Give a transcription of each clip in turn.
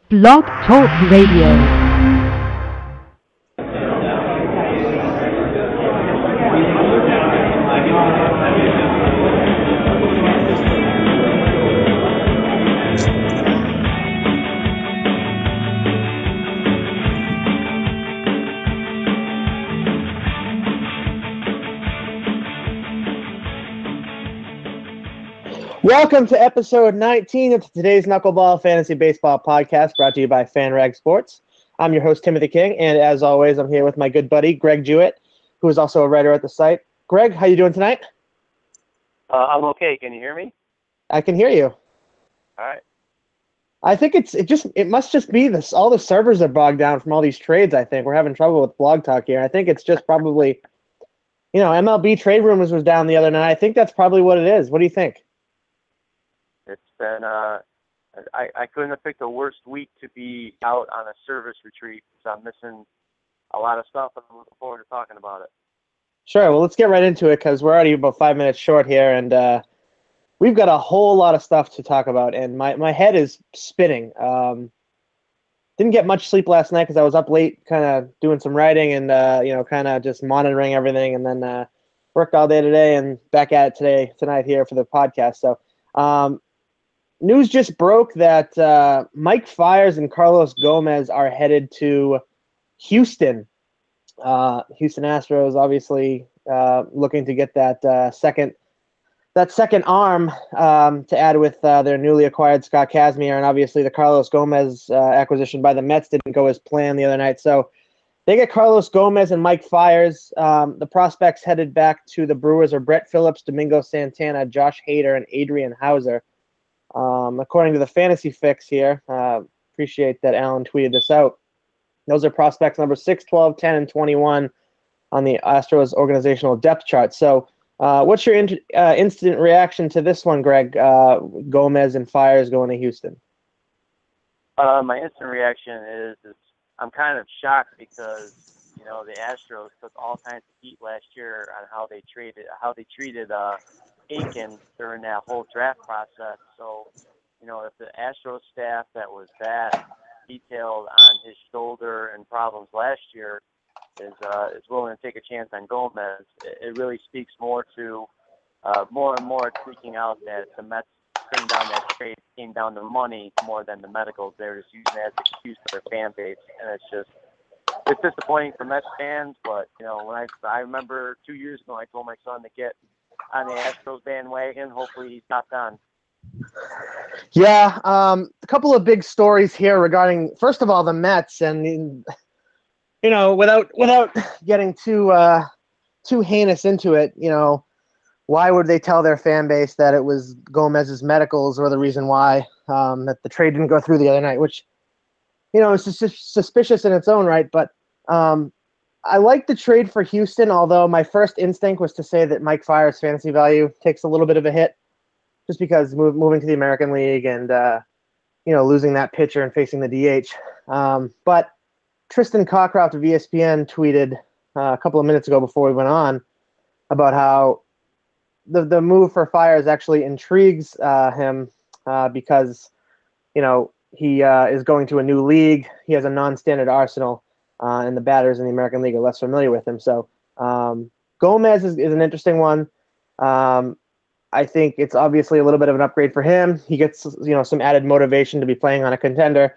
Blog Talk Radio. Welcome to episode 19 of today's Knuckleball Fantasy Baseball Podcast, brought to you by FanRag Sports. I'm your host, Timothy King, and as always, I'm here with my good buddy, Greg Jewett, who is also a writer at the site. Greg, how you doing tonight? I'm okay. Can you hear me? I can hear you. All right. I think it must just be this. All the servers are bogged down from all these trades. I think we're having trouble with Blog Talk here. I think it's just probably, MLB Trade Rumors was down the other night. I think that's probably what it is. What do you think? It's been, I couldn't have picked a worse week to be out on a service retreat, so I'm missing a lot of stuff, and I'm looking forward to talking about it. Sure. Well, let's get right into it because we're already about 5 minutes short here, and we've got a whole lot of stuff to talk about, and my head is spinning. Didn't get much sleep last night because I was up late kind of doing some writing and, kind of just monitoring everything, and then worked all day today and back at it tonight here for the podcast. So news just broke that Mike Fiers and Carlos Gomez are headed to Houston. Houston Astros obviously looking to get that second arm to add with their newly acquired Scott Kazmir, and obviously the Carlos Gomez acquisition by the Mets didn't go as planned the other night. So they get Carlos Gomez and Mike Fiers. The prospects headed back to the Brewers are Brett Phillips, Domingo Santana, Josh Hader, and Adrian Hauser. According to the Fantasy Fix here, appreciate that Alan tweeted this out. Those are prospects number 6, 12, 10, and 21 on the Astros organizational depth chart. So what's your instant reaction to this one, Greg? Gomez and Fiers going to Houston. My instant reaction is I'm kind of shocked because, the Astros took all kinds of heat last year on how they treated Aiken during that whole draft process. So, if the Astros staff that was that detailed on his shoulder and problems last year is willing to take a chance on Gomez, it really speaks more to more and more tweaking out that the Mets turning down that trade came down to money more than the medicals. They're just using it as an excuse for their fan base, and it's disappointing for Mets fans. But when I remember 2 years ago, I told my son to get on the Astros bandwagon. Hopefully he's not done. Yeah, a couple of big stories here regarding, first of all, the Mets, and without getting too heinous into it, why would they tell their fan base that it was Gomez's medicals or the reason why that the trade didn't go through the other night, which is just suspicious in its own right. But I like the trade for Houston, although my first instinct was to say that Mike Fiers' fantasy value takes a little bit of a hit just because moving to the American League and, losing that pitcher and facing the DH. But Tristan Cockcroft of ESPN tweeted a couple of minutes ago before we went on about how the move for Fiers actually intrigues him because, he is going to a new league. He has a non-standard arsenal, and the batters in the American League are less familiar with him. So Gomez is an interesting one. I think it's obviously a little bit of an upgrade for him. He gets, some added motivation to be playing on a contender.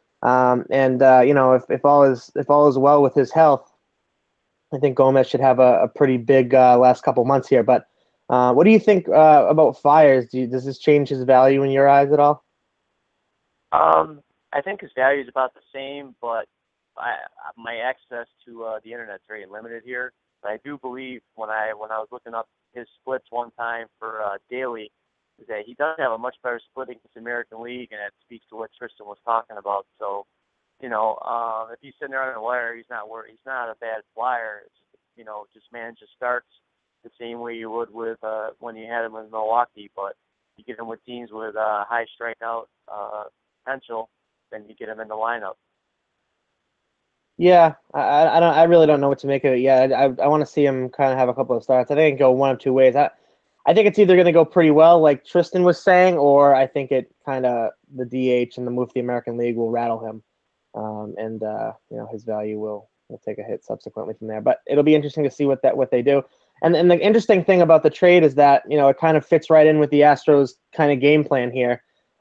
If all is well with his health, I think Gomez should have a pretty big last couple months here. But what do you think about Fiers? Does this change his value in your eyes at all? I think his value is about the same, but my access to the internet's very limited here. But I do believe when I was looking up his splits one time for daily, is that he does have a much better split against the American League, and it speaks to what Tristan was talking about. So, if he's sitting there on the wire, he's not a bad flyer. It's, just manages starts the same way you would with when you had him in Milwaukee, but you get him with teams with high strikeout potential, then you get him in the lineup. Yeah, I really don't know what to make of it yet. I want to see him kind of have a couple of starts. I think I can go one of two ways. I think it's either going to go pretty well, like Tristan was saying, or I think it kind of the DH and the move to the American League will rattle him, and his value will take a hit subsequently from there. But it'll be interesting to see what they do. And the interesting thing about the trade is that it kind of fits right in with the Astros kind of game plan here.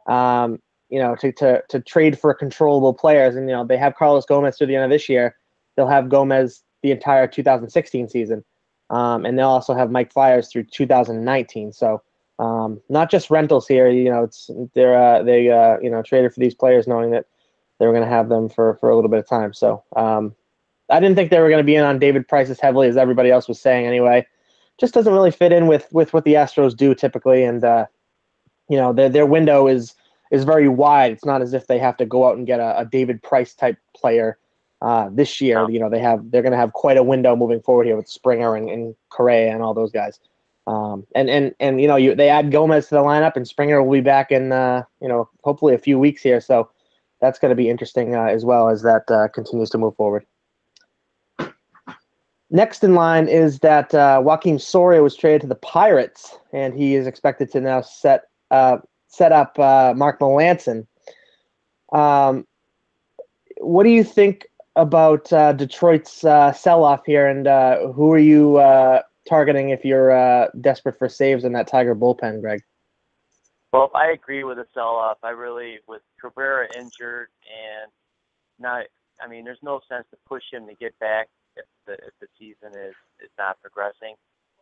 To trade for controllable players, and they have Carlos Gomez through the end of this year. They'll have Gomez the entire 2016 season. And they'll also have Mike Fiers through 2019. So not just rentals here. They traded for these players knowing that they were going to have them for a little bit of time. So I didn't think they were going to be in on David Price as heavily as everybody else was saying anyway. Just doesn't really fit in with what the Astros do typically. And their window is very wide. It's not as if they have to go out and get a David Price type player. This year, they're going to have quite a window moving forward here with Springer and Correa and all those guys. They add Gomez to the lineup, and Springer will be back in hopefully a few weeks here. So that's going to be interesting as well as that continues to move forward. Next in line is that Joakim Soria was traded to the Pirates, and he is expected to now set up Mark Melancon. What do you think about Detroit's sell-off here, and who are you targeting if you're desperate for saves in that Tiger bullpen, Greg? Well, I agree with the sell-off. With Cabrera injured there's no sense to push him to get back if the season is not progressing.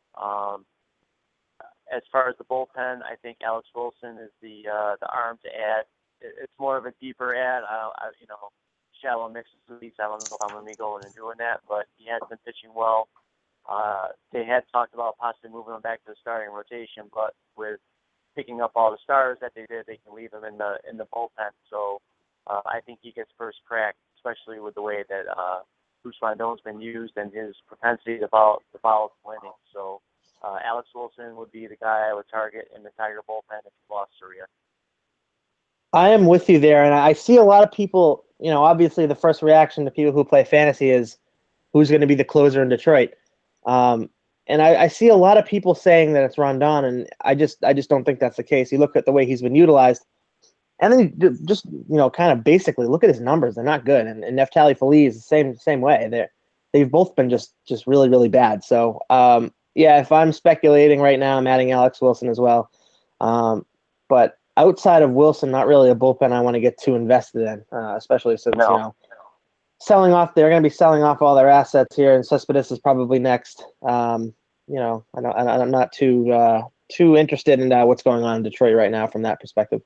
As far as the bullpen, I think Alex Wilson is the arm to add. It's more of a deeper add. Shallow mixes leagues. I don't know if I'm going to be going and doing that, but he has been pitching well. They had talked about possibly moving him back to the starting rotation, but with picking up all the stars that they did, they can leave him in the bullpen. So I think he gets first crack, especially with the way that Bruce Rondon's been used and his propensity to follow winning. So Alex Wilson would be the guy I would target in the Tiger bullpen if he lost Soria. I am with you there, and I see a lot of people, obviously the first reaction to people who play fantasy is who's going to be the closer in Detroit. And I see a lot of people saying that it's Rondon, and I just don't think that's the case. You look at the way he's been utilized, and then just, kind of basically look at his numbers. They're not good. And Neftali Feliz is the same way. They've both been just really, really bad. So, if I'm speculating right now, I'm adding Alex Wilson as well. But outside of Wilson, not really a bullpen I want to get too invested in, especially since, selling off, they're going to be selling off all their assets here, and Cespedes is probably next. I'm not too interested in what's going on in Detroit right now from that perspective.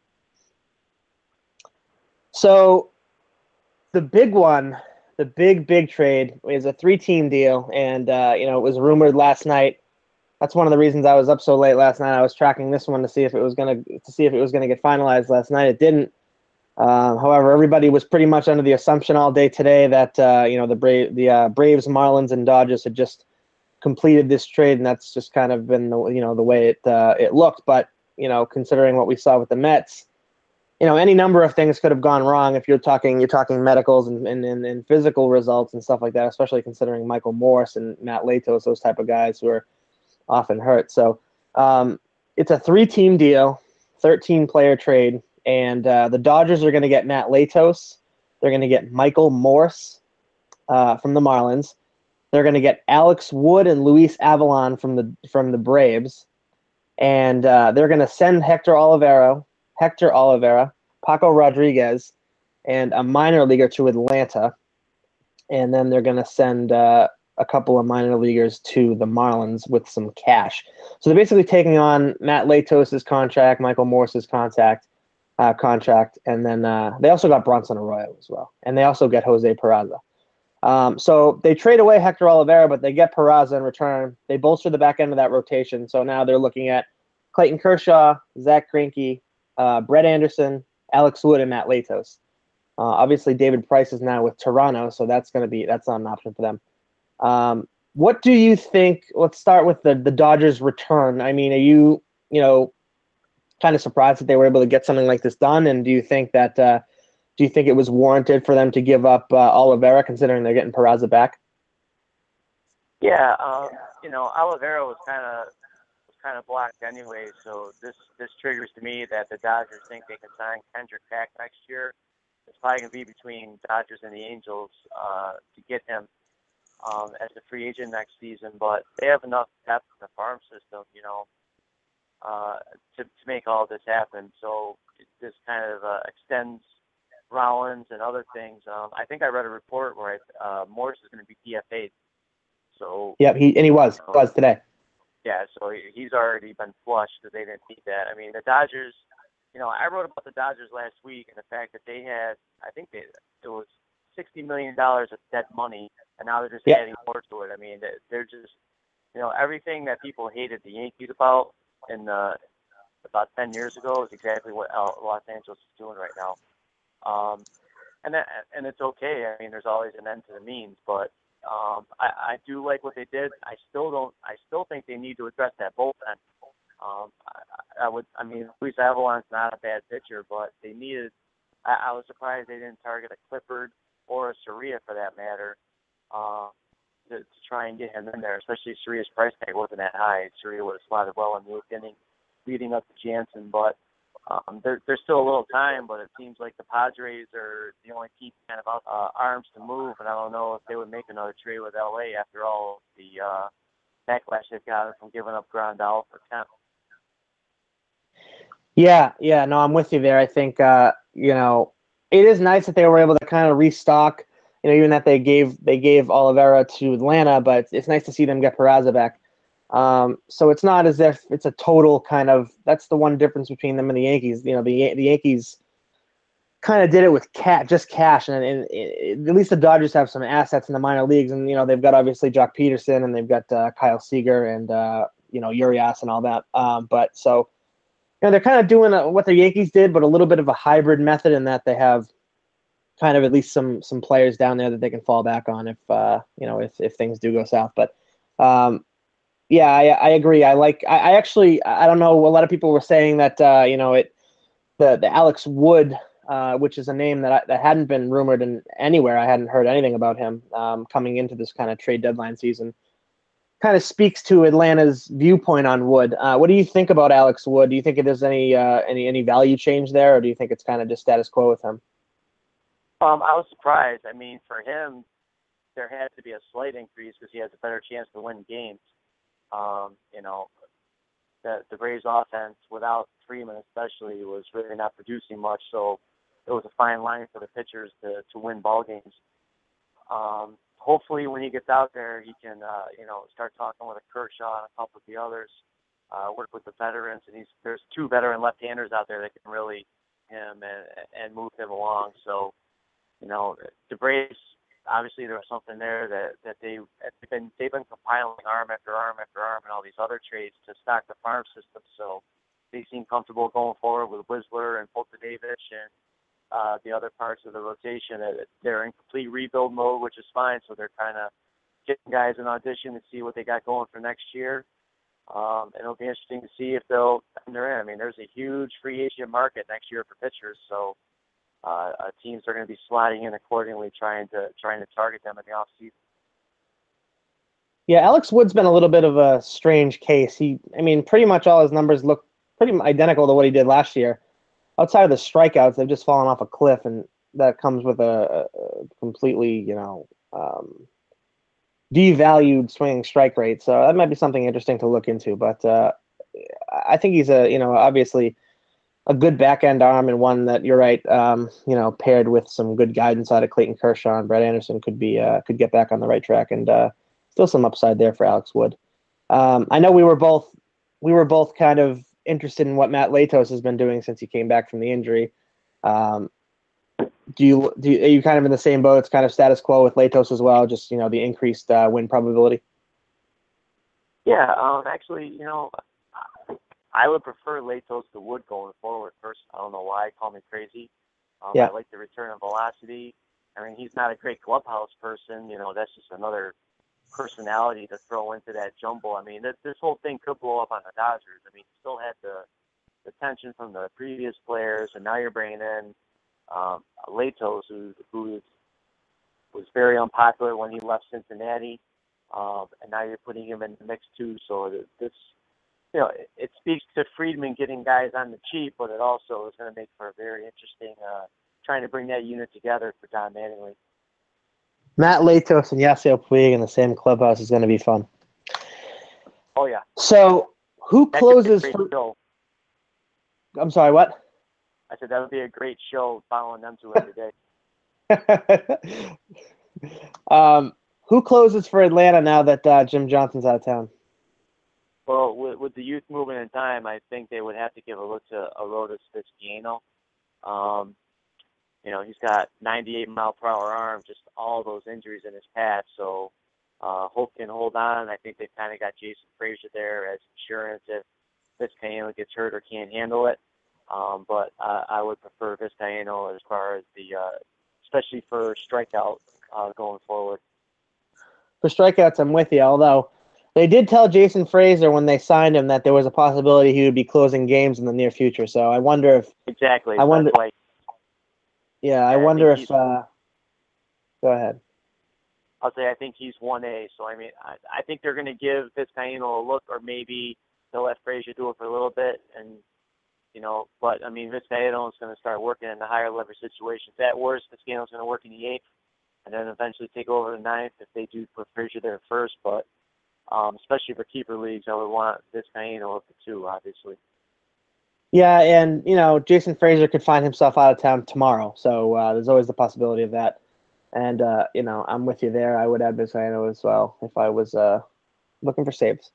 So the big one, the big trade is a 3-team deal, and it was rumored last night. That's one of the reasons I was up so late last night. I was tracking this one to see if it was gonna get finalized last night. It didn't. However, everybody was pretty much under the assumption all day today that the Braves, Marlins, and Dodgers had just completed this trade, and that's just kind of been the way it looked. But considering what we saw with the Mets, any number of things could have gone wrong if you're talking medicals and physical results and stuff like that. Especially considering Michael Morse and Matt Latos, those type of guys who are often hurt. So it's a 3-team deal, 13-player trade, and the Dodgers are going to get Matt Latos. They're going to get Michael Morse from the Marlins. They're going to get Alex Wood and Luis Avalon from the Braves, and they're going to send Hector Olivera, Paco Rodriguez, and a minor leaguer to Atlanta, and then they're going to send a couple of minor leaguers to the Marlins with some cash. So they're basically taking on Matt Latos' contract, Michael Morse's contract, and then they also got Bronson Arroyo as well, and they also get Jose Peraza. So they trade away Hector Olivera, but they get Peraza in return. They bolster the back end of that rotation, so now they're looking at Clayton Kershaw, Zach Greinke, Brett Anderson, Alex Wood, and Matt Latos. Obviously, David Price is now with Toronto, so that's not an option for them. What do you think? Let's start with the Dodgers' return. I mean, are you kind of surprised that they were able to get something like this done? And do you think it was warranted for them to give up Olivera, considering they're getting Peraza back? Yeah, Olivera was kind kind of blocked anyway. So this triggers to me that the Dodgers think they can sign Kendrick back next year. It's probably going to be between Dodgers and the Angels to get him as a free agent next season. But they have enough depth in the farm system, to make all this happen. So this kind of extends Rollins and other things. I think I read a report where Morse is going to be DFA'd. So Yeah, he was today. Yeah, so he's already been flushed because they didn't need that. I mean, the Dodgers. I wrote about the Dodgers last week and the fact that they had, it was $60 million of dead money, and now they're just adding more to it. I mean, they're just, everything that people hated the Yankees about about 10 years ago is exactly what Los Angeles is doing right now. And it's okay. I mean, there's always an end to the means, but I do like what they did. I still think they need to address that bullpen. Luis Avalon's not a bad pitcher, but they needed. I was surprised they didn't target a Clifford or a Soria for that matter to try and get him in there. Especially Soria's price tag wasn't that high. Soria would have slotted well in the eighth inning, leading up to Jansen. But there's still a little time. But it seems like the Padres are the only team kind of out arms to move, and I don't know if they would make another trade with LA after all the backlash they've gotten from giving up Grandal for Kemp. Yeah, no, I'm with you there. I think it is nice that they were able to kind of restock. Even that they gave Oliveira to Atlanta, but it's nice to see them get Peraza back. So it's not as if it's a total kind of. That's the one difference between them and the Yankees. The Yankees kind of did it with just cash, and at least the Dodgers have some assets in the minor leagues, and they've got obviously Jock Peterson, and they've got Kyle Seager and Urias and all that. But so. They're kind of doing what the Yankees did, but a little bit of a hybrid method in that they have kind of at least some players down there that they can fall back on if things do go south. But I agree. I don't know. A lot of people were saying that the Alex Wood, which is a name that hadn't been rumored anywhere. I hadn't heard anything about him coming into this kind of trade deadline season. Kind of speaks to Atlanta's viewpoint on Wood. What do you think about Alex Wood? Do you think there's any value change there, or do you think it's kind of just status quo with him? I was surprised. I mean, for him, there had to be a slight increase because he has a better chance to win games. The Braves offense without Freeman especially was really not producing much, so it was a fine line for the pitchers to win ball games. Hopefully when he gets out there, he can, start talking with a Kershaw and a couple of the others, work with the veterans. And there's two veteran left-handers out there that can really him and move him along. So, the Braves, obviously there was something there that they've been compiling arm after arm after arm and all these other trades to stock the farm system. So they seem comfortable going forward with Whistler and Poltadevich and the other parts of the rotation. They're in complete rebuild mode, which is fine. So they're kind of getting guys an audition to see what they got going for next year. And it'll be interesting to see if they'll enter in. I mean, there's a huge free agent market next year for pitchers. So teams are going to be sliding in accordingly, trying to target them in the offseason. Yeah, Alex Wood's been a little bit of a strange case. Pretty much all his numbers look pretty identical to what he did last year. Outside of the strikeouts, they've just fallen off a cliff, and that comes with a completely, devalued swinging strike rate. So that might be something interesting to look into. But I think he's obviously a good back end arm, and one that you're right, paired with some good guidance out of Clayton Kershaw and Brett Anderson could get back on the right track, and still some upside there for Alex Wood. I know we were both kind of interested in what Matt Latos has been doing since he came back from the injury. Are you kind of in the same boat? It's kind of status quo with Latos as well, just the increased win probability. Yeah, actually, I would prefer Latos to Wood going forward. First, I don't know why. Call me crazy. I like the return of velocity. I mean, he's not a great clubhouse person. That's just another personality to throw into that jumble. I mean, this whole thing could blow up on the Dodgers. I mean, you still had the tension from the previous players, and now you're bringing in Latos, who was very unpopular when he left Cincinnati, and now you're putting him in the mix too. So this it speaks to Friedman getting guys on the cheap, but it also is going to make for a very interesting trying to bring that unit together for Don Mattingly. Matt Latos and Yasiel Puig in the same clubhouse is going to be fun. Oh yeah. So who That could be a closes great for? show. I'm sorry, what? I said that would be a great show following them two every day. Who closes for Atlanta now that Jim Johnson's out of town? Well, with the youth movement in time, I think they would have to give a look to Arodys Vizcaino. He's got 98-mile-per-hour arm, just all those injuries in his past. So Hope can hold on. I think they've kind of got Jason Frazier there as insurance if Vizcaino gets hurt or can't handle it. But I would prefer Vizcaino as far as especially for strikeout going forward. For strikeouts, I'm with you, although they did tell Jason Frazier when they signed him that there was a possibility he would be closing games in the near future. So I wonder if exactly. I wonder. That's why, I wonder if. Go ahead. I'll say I think he's 1A. So I mean, I think they're going to give Vizcaino a look, or maybe they'll let Frazier do it for a little bit, and But I mean, Vizcaino is going to start working in the higher leverage situations. At worst, Vizcaino is going to work in the 8th, and then eventually take over the 9th if they do put Frazier there first. But especially for keeper leagues, I would want Vizcaino up to 2, obviously. Yeah, and Jason Frazier could find himself out of town tomorrow, so there's always the possibility of that. And I'm with you there. I would add Vizcaino as well if I was looking for saves.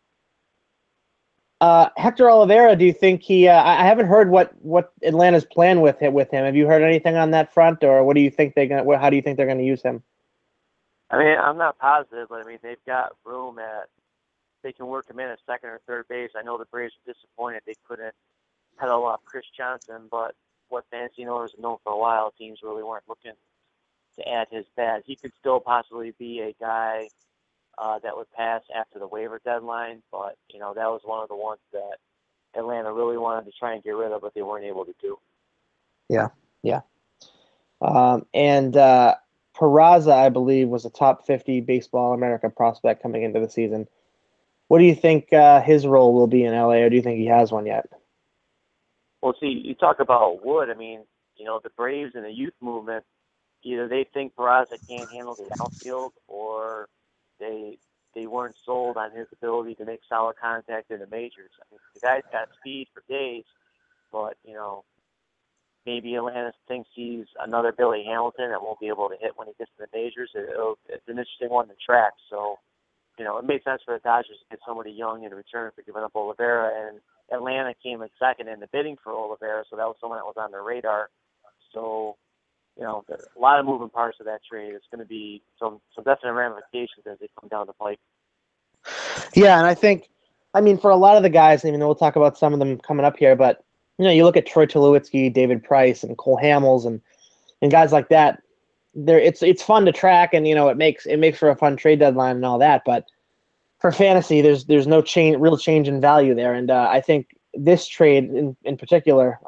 Hector Oliveira, do you think he? I haven't heard what Atlanta's plan with him. Have you heard anything on that front, or what do you think how do you think they're gonna use him? I mean, I'm not positive, but I mean they've got room they can work him in at second or third base. I know the Braves are disappointed they couldn't pedal off Chris Johnson, but what fantasy owners have known for a while, teams really weren't looking to add his bat. He could still possibly be a guy that would pass after the waiver deadline, but that was one of the ones that Atlanta really wanted to try and get rid of, but they weren't able to do. Yeah. And Peraza, I believe, was a top 50 Baseball America prospect coming into the season. What do you think his role will be in LA, or do you think he has one yet? Well, see, you talk about Wood. I mean, the Braves and the youth movement, either they think Peraza can't handle the outfield, or they weren't sold on his ability to make solid contact in the majors. I mean, the guy's got speed for days, but maybe Atlanta thinks he's another Billy Hamilton that won't be able to hit when he gets to the majors. It's an interesting one to track. So, it made sense for the Dodgers to get somebody young in return for giving up Oliveira, and Atlanta came in second in the bidding for Oliveira, so that was someone that was on their radar. So, there's a lot of moving parts of that trade. It's going to be some definite ramifications as they come down the pike. Yeah, and I mean, for a lot of the guys, we'll talk about some of them coming up here, but you look at Troy Tulowitzki, David Price, and Cole Hamels, and guys like that. It's fun to track, and it makes for a fun trade deadline and all that. But for fantasy, there's no real change in value there, and I think this trade in particular,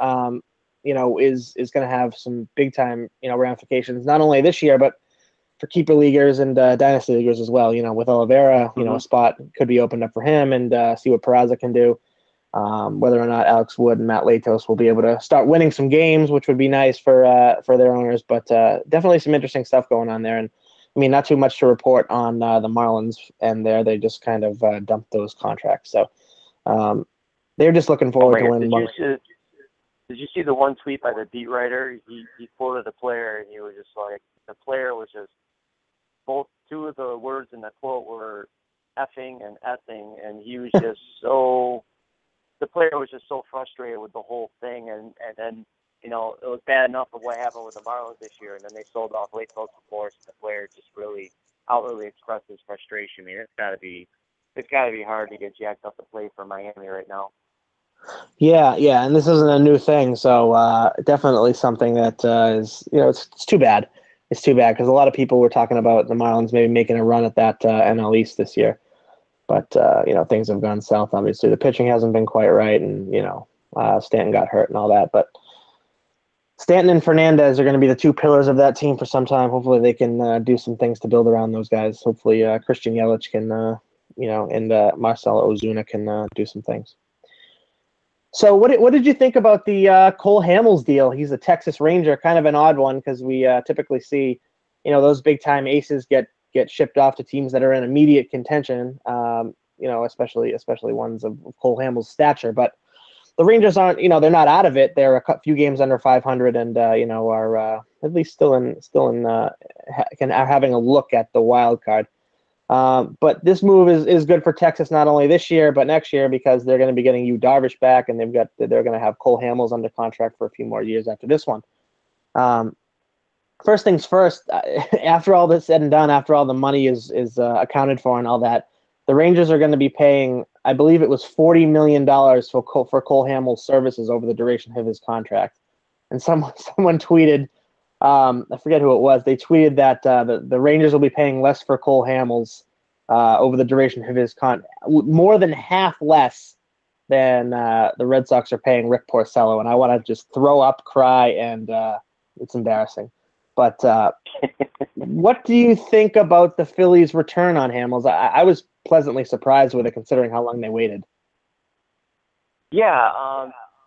is going to have some big time ramifications, not only this year but for keeper leaguers and dynasty leaguers as well. With Oliveira, a spot could be opened up for him, and see what Peraza can do. Whether or not Alex Wood and Matt Latos will be able to start winning some games, which would be nice for their owners. But definitely some interesting stuff going on there. And I mean, not too much to report on the Marlins, and they just kind of dumped those contracts. So they're just looking forward to winning. Did you see the one tweet by the beat writer? He quoted the player, and he was just like, the player was just, both two of the words in the quote were effing and effing, and he was just the player was just so frustrated with the whole thing, and then, it was bad enough of what happened with the Marlins this year, and then they sold off Latos, of course, and the player just really outwardly expressed his frustration. I mean, it's got to be hard to get jacked up to play for Miami right now. Yeah, and this isn't a new thing, so definitely something that is, it's too bad. It's too bad because a lot of people were talking about the Marlins maybe making a run at that NL East this year. But, things have gone south, obviously. The pitching hasn't been quite right, and, Stanton got hurt and all that. But Stanton and Fernandez are going to be the two pillars of that team for some time. Hopefully they can do some things to build around those guys. Hopefully Christian Yelich can, and Marcelo Ozuna can do some things. So what did you think about the Cole Hamels deal? He's a Texas Ranger, kind of an odd one because we typically see, those big time aces get shipped off to teams that are in immediate contention. Especially ones of Cole Hamels' stature. But the Rangers aren't, they're not out of it. They're a few games under 500, and are at least still in having a look at the wild card. But this move is good for Texas not only this year but next year because they're going to be getting Yu Darvish back, and they're going to have Cole Hamels under contract for a few more years after this one. First things first, after all this said and done, after all the money is accounted for and all that, the Rangers are going to be paying, I believe it was $40 million for Cole Hamels' services over the duration of his contract. And someone tweeted, I forget who it was, they tweeted that the Rangers will be paying less for Cole Hamels over the duration of his more than half less than the Red Sox are paying Rick Porcello. And I want to just throw up, cry, and it's embarrassing. But what do you think about the Phillies' return on Hamels? I was pleasantly surprised with it, considering how long they waited. Yeah,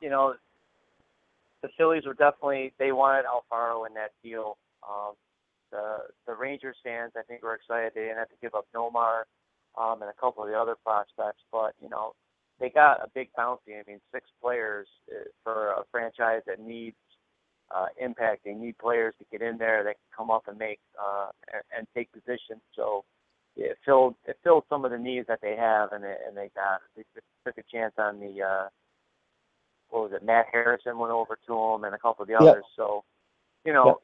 the Phillies were they wanted Alfaro in that deal. The Rangers fans, I think, were excited. They didn't have to give up Nomar and a couple of the other prospects, but they got a big bounty. I mean, 6 players for a franchise that needs impact. They need players to get in there that can come up and make and take position. So it filled some of the needs that they have, and they took a chance on the Matt Harrison went over to him and a couple of the others. So and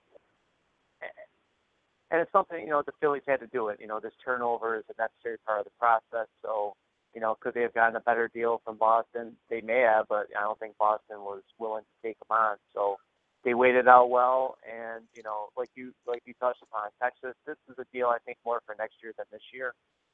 it's something the Phillies had to do it. This turnover is a necessary part of the process. So could they have gotten a better deal from Boston? They may have, but I don't think Boston was willing to take them on. So they waited out well, and like you touched upon, Texas. This is a deal I think more for next year than this year.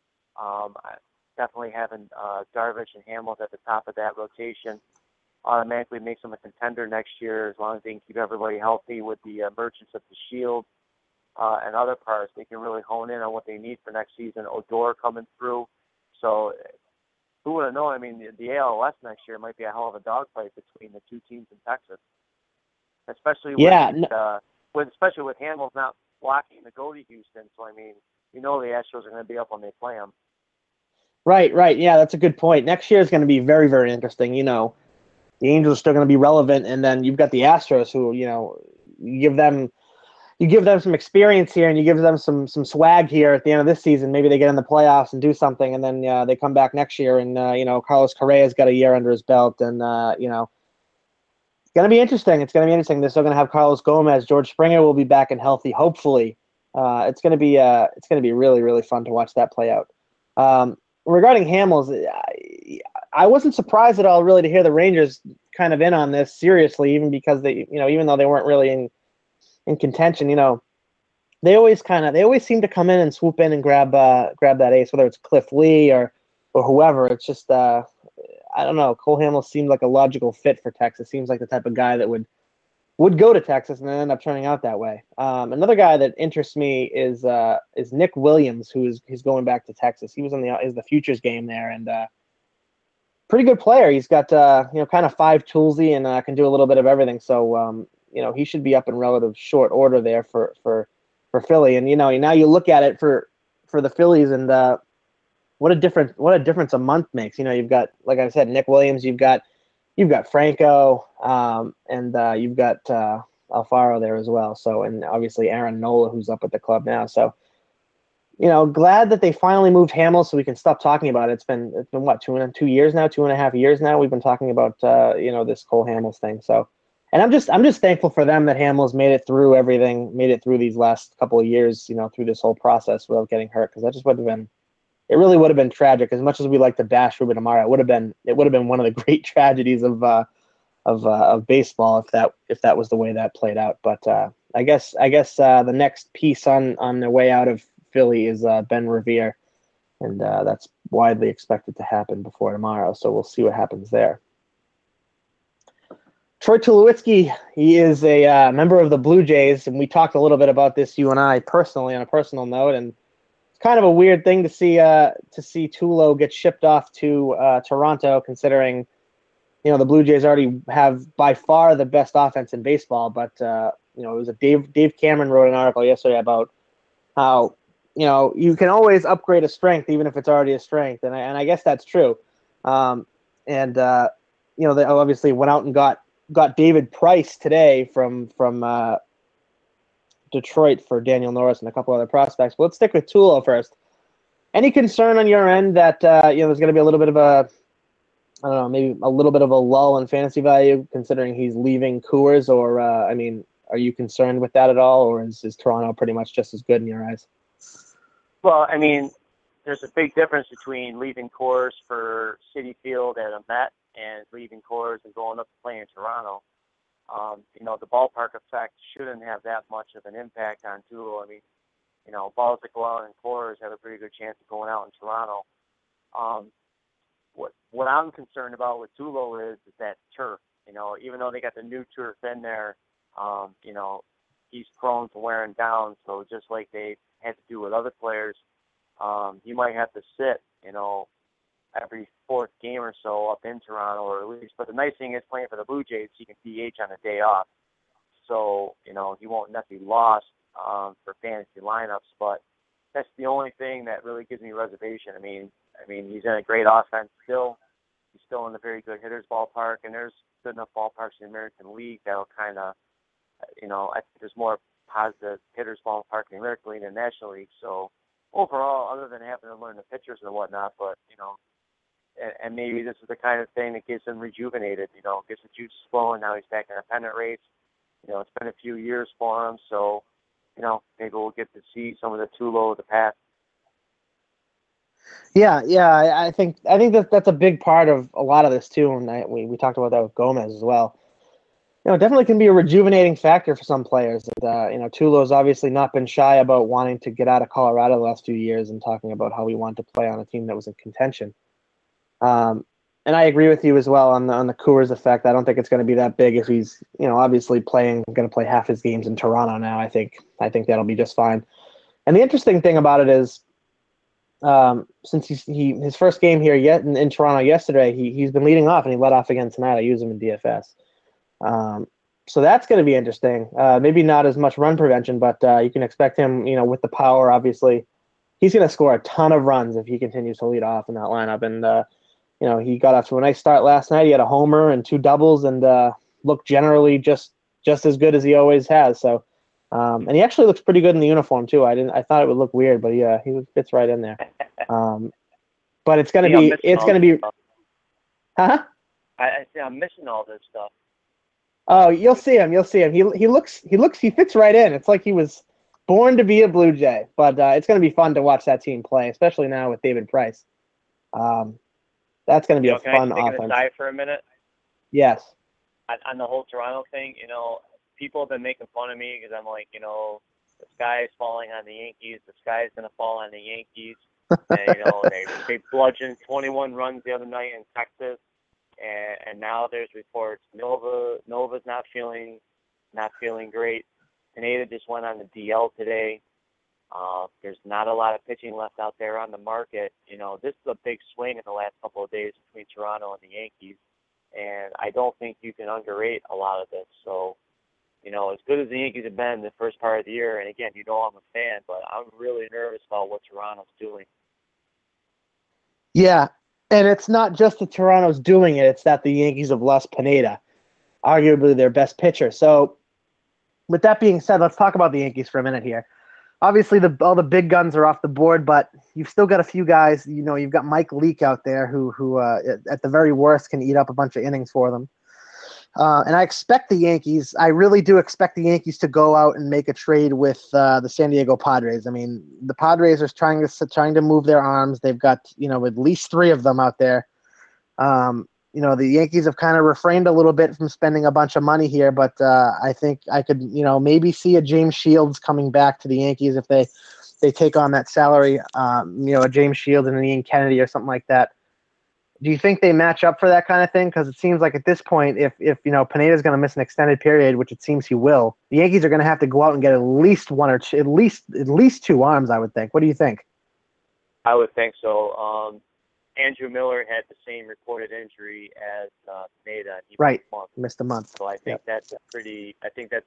Definitely having Darvish and Hamels at the top of that rotation automatically makes them a contender next year as long as they can keep everybody healthy with the emergence of the Shield and other parts. They can really hone in on what they need for next season. Odor coming through, so who would have known? I mean, the AL West next year might be a hell of a dogfight between the two teams in Texas. Especially especially with Hamels not blocking the go to Houston. So, I mean, the Astros are going to be up when they play them. Right. Yeah, that's a good point. Next year is going to be very, very interesting. The Angels are still going to be relevant, and then you've got the Astros who, you give them some experience here and you give them some swag here at the end of this season. Maybe they get in the playoffs and do something, and then they come back next year and, Carlos Correa's got a year under his belt, and, it's going to be interesting. They're still going to have Carlos Gomez. George Springer will be back and healthy, hopefully. It's going to be really, really fun to watch that play out. Regarding Hamels, I wasn't surprised at all, really, to hear the Rangers kind of in on this seriously, even because they, even though they weren't really in contention, they always seem to come in and swoop in and grab that ace, whether it's Cliff Lee or whoever. It's just I don't know. Cole Hamels seemed like a logical fit for Texas. Seems like the type of guy that would go to Texas and then end up turning out that way. Another guy that interests me is Nick Williams, he's going back to Texas. He was is the futures game there, and pretty good player. He's got kind of 5 toolsy and can do a little bit of everything. So he should be up in relative short order there for Philly. And now you look at it for the Phillies, and what a difference a month makes. You've got, like I said, Nick Williams. You've got Franco, and you've got Alfaro there as well. So, and obviously Aaron Nola, who's up at the club now. So, glad that they finally moved Hamels so we can stop talking about it. It's been what, 2.5 years now. We've been talking about this Cole Hamels thing. So, and I'm just thankful for them that Hamels made it through everything, made it through these last couple of years, through this whole process without getting hurt, because that just it really would have been tragic. As much as we like to bash Ruben Amaro, it would have been one of the great tragedies of baseball if that was the way that played out. But I guess the next piece on the way out of Philly is Ben Revere, and that's widely expected to happen before tomorrow. So we'll see what happens there. Troy Tulowitzki, he is a member of the Blue Jays, and we talked a little bit about this, you and I, personally, on a personal note, and it's kind of a weird thing to see Tulo get shipped off to Toronto, considering the Blue Jays already have by far the best offense in baseball. But it was Dave Cameron wrote an article yesterday about how you can always upgrade a strength even if it's already a strength, and I guess that's true. They obviously went out and got David Price today from Detroit for Daniel Norris and a couple other prospects. But let's stick with Tulo first. Any concern on your end that there's going to be a little bit of maybe a little bit of a lull in fantasy value considering he's leaving Coors, or are you concerned with that at all, or is Toronto pretty much just as good in your eyes? Well, there's a big difference between leaving Coors for Citi Field at a Met and leaving Coors and going up to play in Toronto. The ballpark effect shouldn't have that much of an impact on Tulo. Balls that go out in Coors have a pretty good chance of going out in Toronto. What I'm concerned about with Tulo is that turf. Even though they got the new turf in there, he's prone to wearing down. So just like they had to do with other players, you might have to sit, every fourth game or so up in Toronto, or at least. But the nice thing is playing for the Blue Jays, you can DH on a day off. So, he won't necessarily be lost for fantasy lineups, but that's the only thing that really gives me reservation. He's in a great offense still. He's still in a very good hitter's ballpark, and there's good enough ballparks in the American League that'll kind of, I think there's more positive hitter's ballpark in the American League than the National League. So overall, other than having to learn the pitchers and whatnot, but, and maybe this is the kind of thing that gets him rejuvenated, gets the juices flowing. Now he's back in a pennant race. It's been a few years for him, so, maybe we'll get to see some of the Tulo of the past. Yeah, I think that's a big part of a lot of this too, and we talked about that with Gomez as well. It definitely can be a rejuvenating factor for some players. Tulo's obviously not been shy about wanting to get out of Colorado the last few years and talking about how he wanted to play on a team that was in contention. And I agree with you as well on the Coors effect. I don't think it's going to be that big if he's, obviously going to play half his games in Toronto now. I think that'll be just fine. And the interesting thing about it is, since his first game here in Toronto yesterday, he's been leading off, and he led off again tonight. I use him in DFS. So that's going to be interesting. Maybe not as much run prevention, but you can expect him, with the power, obviously. He's going to score a ton of runs if he continues to lead off in that lineup. And, he got off to a nice start last night. He had a homer and 2 doubles and looked generally just as good as he always has. So, and he actually looks pretty good in the uniform, too. I thought it would look weird, but he fits right in there. But it's going to be, huh? I'm missing all this stuff. Oh, you'll see him. He fits right in. It's like he was born to be a Blue Jay. But it's going to be fun to watch that team play, especially now with David Price. That's going to be a fun offense. Can I aside for a minute? Yes. On the whole Toronto thing, people have been making fun of me because I'm like, the sky is falling on the Yankees. The sky is going to fall on the Yankees. And, they bludgeoned 21 runs the other night in Texas. And now there's reports Nova's not feeling great. Pineda just went on the DL today. There's not a lot of pitching left out there on the market. This is a big swing in the last couple of days between Toronto and the Yankees, and I don't think you can underrate a lot of this. So, as good as the Yankees have been the first part of the year, and again, I'm a fan, but I'm really nervous about what Toronto's doing. Yeah. And it's not just that Toronto's doing it, it's that the Yankees have lost Pineda, arguably their best pitcher. So with that being said, let's talk about the Yankees for a minute here. Obviously, all the big guns are off the board, but you've still got a few guys. You've got Mike Leake out there who at the very worst can eat up a bunch of innings for them. And I really do expect the Yankees to go out and make a trade with the San Diego Padres. The Padres are trying to move their arms. They've got, at least 3 of them out there. The Yankees have kind of refrained a little bit from spending a bunch of money here, but I think I could, maybe see a James Shields coming back to the Yankees if they take on that salary, a James Shields and an Ian Kennedy or something like that. Do you think they match up for that kind of thing? Because it seems like at this point, if Pineda's going to miss an extended period, which it seems he will, the Yankees are going to have to go out and get at least 1 or 2, at least 2 arms, I would think. What do you think? I would think so. Andrew Miller had the same reported injury as Pineda. He Right, missed a month. missed a month. So I think that's a pretty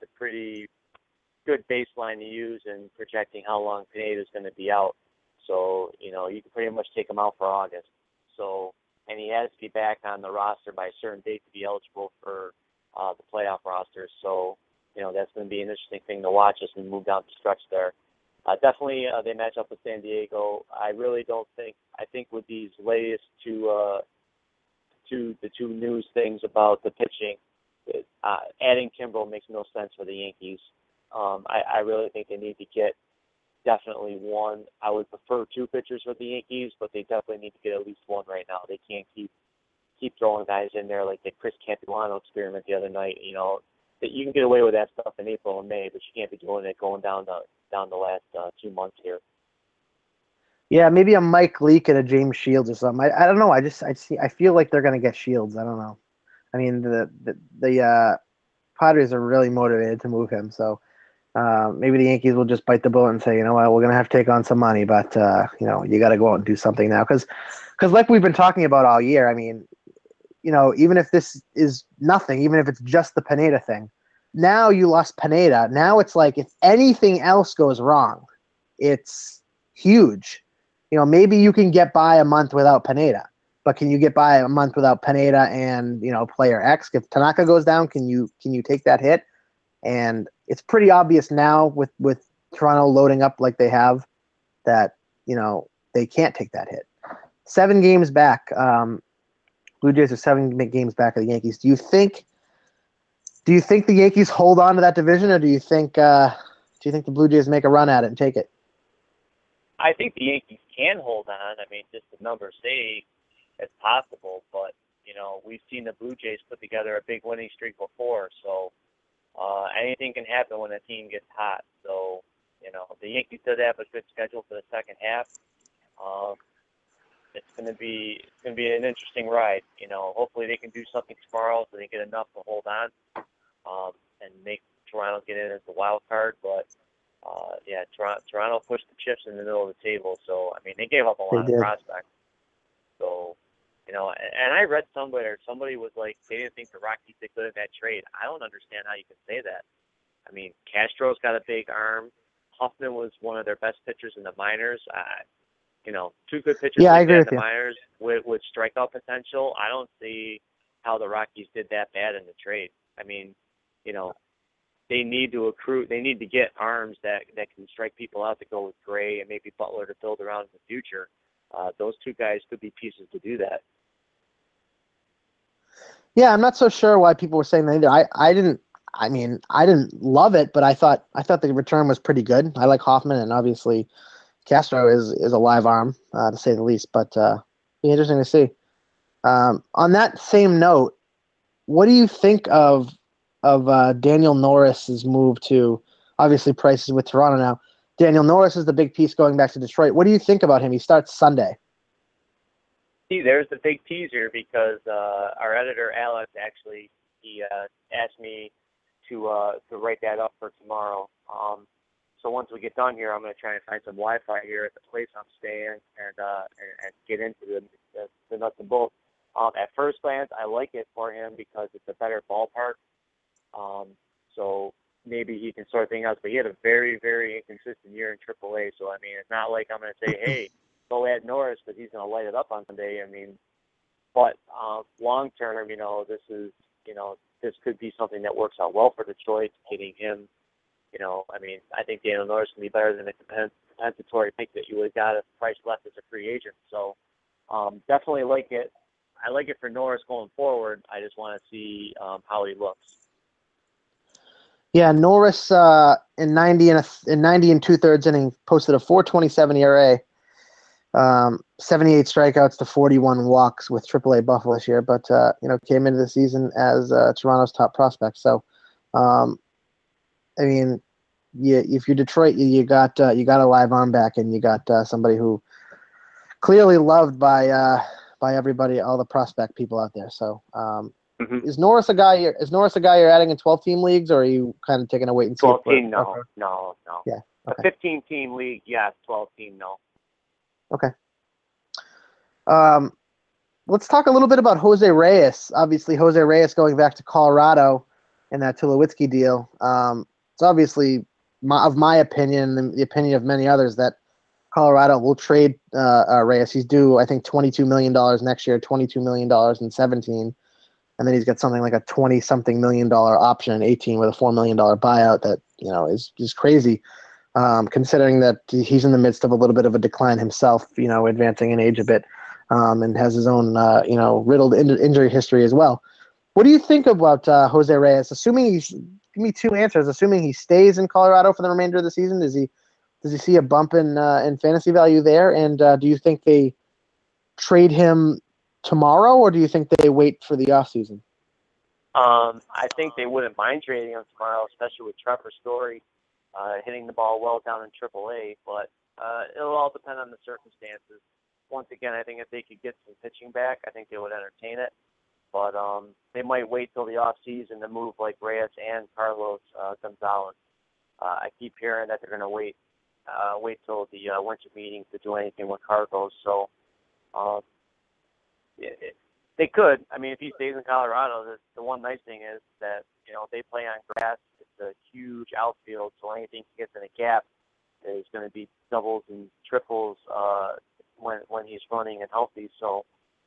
good baseline to use in projecting how long Pineda is going to be out. So you can pretty much take him out for August. So and he has to be back on the roster by a certain date to be eligible for the playoff rosters. So that's going to be an interesting thing to watch as we move down the stretch there. Definitely, they match up with San Diego. I really don't think. I think with these latest two news things about the pitching, adding Kimbrel makes no sense for the Yankees. I really think they need to get definitely one. I would prefer two pitchers for the Yankees, but they definitely need to get at least one right now. They can't keep throwing guys in there like the Chris Capuano experiment the other night. That you can get away with that stuff in April and May, but you can't be doing it going down the last 2 months here. Yeah, maybe a Mike Leake and a James Shields or something. I don't know. I feel like they're gonna get Shields. I don't know. I mean, the Padres are really motivated to move him, so maybe the Yankees will just bite the bullet and say, you know what, we're gonna have to take on some money, but you got to go out and do something now, because like we've been talking about all year. I mean, even if this is nothing, even if it's just the Pineda thing, now you lost Pineda. Now it's like if anything else goes wrong, it's huge. Maybe you can get by a month without Pineda, but can you get by a month without Pineda and player X? If Tanaka goes down, can you take that hit? And it's pretty obvious now with Toronto loading up like they have that they can't take that hit. 7 games back. Blue Jays are 7 games back of the Yankees. Do you think the Yankees hold on to that division, or do you think the Blue Jays make a run at it and take it? I think the Yankees can hold on. I mean, just the numbers say it's possible, but we've seen the Blue Jays put together a big winning streak before, so anything can happen when a team gets hot. So the Yankees did have a good schedule for the second half. It's going to be an interesting ride. Hopefully they can do something tomorrow so they get enough to hold on and make Toronto get in as the wild card. But Toronto pushed the chips in the middle of the table. So I mean, they gave up a lot of prospects. So and I read somebody was like they didn't think the Rockies did good in that trade. I don't understand how you can say that. I mean, Castro's got a big arm. Hoffman was one of their best pitchers in the minors. 2 good pitchers like that in the minors with strikeout potential. I don't see how the Rockies did that bad in the trade. I mean, they need to accrue. They need to get arms that can strike people out to go with Gray and maybe Butler to build around in the future. Those 2 guys could be pieces to do that. Yeah, I'm not so sure why people were saying that either. I didn't love it, but I thought the return was pretty good. I like Hoffman, and obviously Castro is a live arm, to say the least. But be interesting to see. On that same note, what do you think of Daniel Norris's move to, obviously Price is with Toronto now. Daniel Norris is the big piece going back to Detroit. What do you think about him? He starts Sunday. See, there's the big teaser because our editor Alex actually he asked me to write that up for tomorrow. So once we get done here, I'm going to try and find some Wi-Fi here at the place I'm staying and get into the nuts and bolts. At first glance, I like it for him because it's a better ballpark. So maybe he can sort things out. But he had a very, very inconsistent year in AAA. So, I mean, it's not like I'm going to say, hey, go add Norris because he's going to light it up on Sunday. I mean, but long term, this could be something that works out well for Detroit, getting him. I mean, I think Daniel Norris can be better than a compensatory pick that you would have got if Price left as a free agent. So definitely like it. I like it for Norris going forward. I just want to see how he looks. Yeah, Norris in 90 and 2/3 innings posted a 4.27 ERA, 78 strikeouts to 41 walks with AAA Buffalo this year, but came into the season as Toronto's top prospect. So, I mean, if you're Detroit, you got a live arm back, and you got somebody who clearly loved by everybody, all the prospect people out there. So, is Norris a guy you're adding in 12-team leagues, or are you kind of taking a wait and see? 12-team, no. Yeah, okay. A 15-team league, yes. 12-team, no. Okay. Let's talk a little bit about Jose Reyes. Obviously, Jose Reyes going back to Colorado in that Tulowitzki deal. It's obviously, of my opinion and the opinion of many others, that Colorado will trade Reyes. He's due, I think, $22 million next year, $22 million in 17. And then he's got something like a 20-something million dollar option in 18 with a $4 million buyout that, is crazy, considering that he's in the midst of a little bit of a decline himself, advancing in age a bit, and has his own, riddled injury history as well. What do you think about Jose Reyes? Give me two answers. Assuming he stays in Colorado for the remainder of the season, does he see a bump in fantasy value there? And do you think they trade him tomorrow, or do you think they wait for the offseason? I think they wouldn't mind trading him tomorrow, especially with Trevor Story hitting the ball well down in AAA. But it'll all depend on the circumstances. Once again, I think if they could get some pitching back, I think they would entertain it. But they might wait till the off season to move like Reyes and Carlos Gonzalez. I keep hearing that they're going to wait till the winter meetings to do anything with Carlos. So they could. I mean, if he stays in Colorado, the one nice thing is that they play on grass. It's a huge outfield, so anything he gets in a gap is going to be doubles and triples when he's running and healthy. So,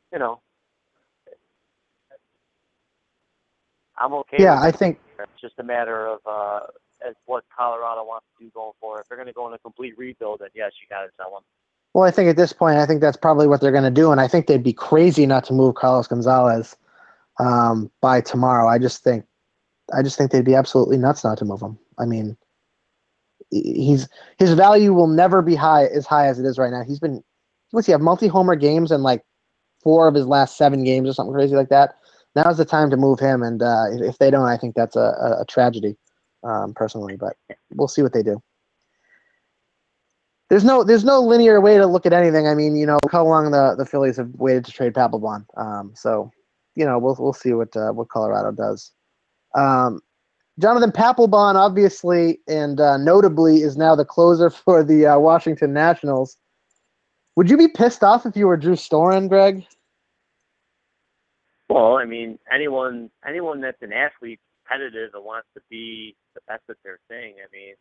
I'm okay. Yeah, with I it. think It's just a matter of as what Colorado wants to do going forward. If they're going to go in a complete rebuild, then yes, you got to sell him. Well, I think at this point, I think that's probably what they're going to do, and I think they'd be crazy not to move Carlos Gonzalez by tomorrow. I just think they'd be absolutely nuts not to move him. I mean, his value will never be as high as it is right now. What's he have, multi-homer games in like 4 of his last 7 games or something crazy like that. Now's the time to move him, and if they don't, I think that's a tragedy, personally. But we'll see what they do. There's no linear way to look at anything. I mean, how long the Phillies have waited to trade Papelbon. So, we'll see what Colorado does. Jonathan Papelbon, obviously and notably, is now the closer for the Washington Nationals. Would you be pissed off if you were Drew Storen, Greg? Well, I mean, anyone that's an athlete, competitive, and wants to be the best at their thing. I mean,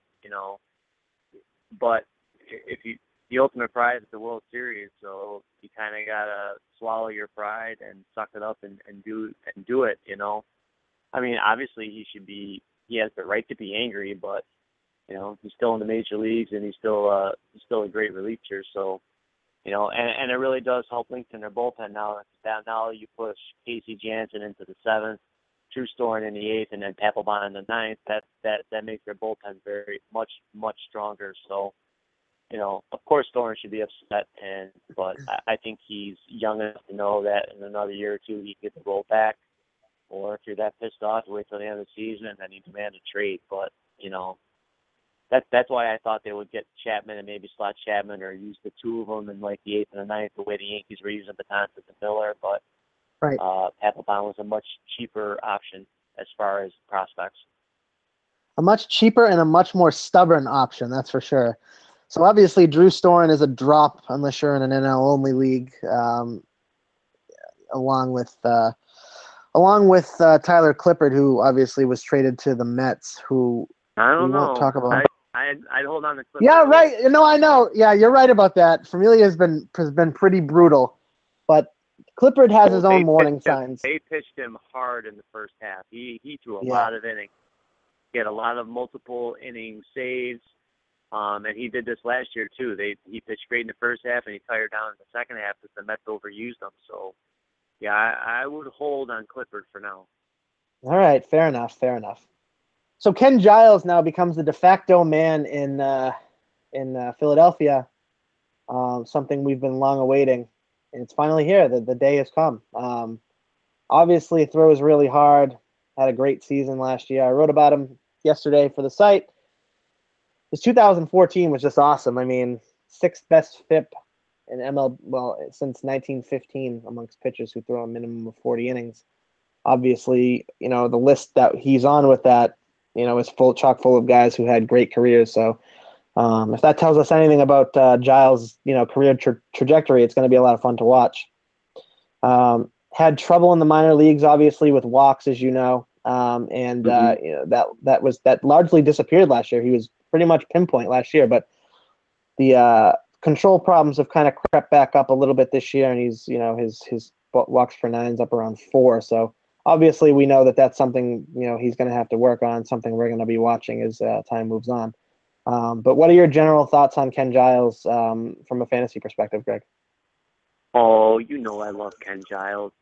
but the ultimate prize is the World Series, so you kind of gotta swallow your pride and suck it up and do it. I mean, obviously he has the right to be angry, but he's still in the major leagues and he's still a great reliever. So and it really does help lengthen their bullpen now. Now you push Casey Jansen into the 7th, Drew Storen in the 8th, and then Papelbon in the 9th. That makes their bullpen very much stronger. So. Of course, Storen should be upset, but I think he's young enough to know that in another year or two he could get the role back. Or if you're that pissed off, wait till the end of the season and then you demand a trade. But that's why I thought they would get Chapman and maybe slot Chapman or use the 2 of them in like the 8th and the 9th, the way the Yankees were using Betances and Miller. But right. Papelbon was a much cheaper option as far as prospects. A much cheaper and a much more stubborn option, that's for sure. So obviously, Drew Storen is a drop unless you're in an NL-only league, along with Tyler Clippard, who obviously was traded to the Mets. Who I don't know. Won't talk about. I'd hold on to Clippard. Yeah, right. No, I know. Yeah, you're right about that. Familia has been pretty brutal, but Clippard has his own warning signs. They pitched him hard in the first half. He threw a lot of innings. He had a lot of multiple inning saves. And he did this last year too. He pitched great in the first half, and he tired down in the second half because the Mets overused him. So, yeah, I would hold on Clippard for now. All right, fair enough. So Ken Giles now becomes the de facto man in Philadelphia. Something we've been long awaiting, and it's finally here. The day has come. Obviously, throws really hard. Had a great season last year. I wrote about him yesterday for the site. His 2014 was just awesome. I mean, 6th best FIP in ML, since 1915 amongst pitchers who throw a minimum of 40 innings. Obviously, the list that he's on with that, is chock full of guys who had great careers. So if that tells us anything about Giles' career trajectory, it's going to be a lot of fun to watch. Had trouble in the minor leagues, obviously, with walks, as you know. And that largely disappeared last year. He was pretty much pinpoint last year, but the control problems have kind of crept back up a little bit this year, and his walks per nine's up around 4. So obviously, we know that that's something he's going to have to work on. Something we're going to be watching as time moves on. But what are your general thoughts on Ken Giles from a fantasy perspective, Greg? Oh, I love Ken Giles.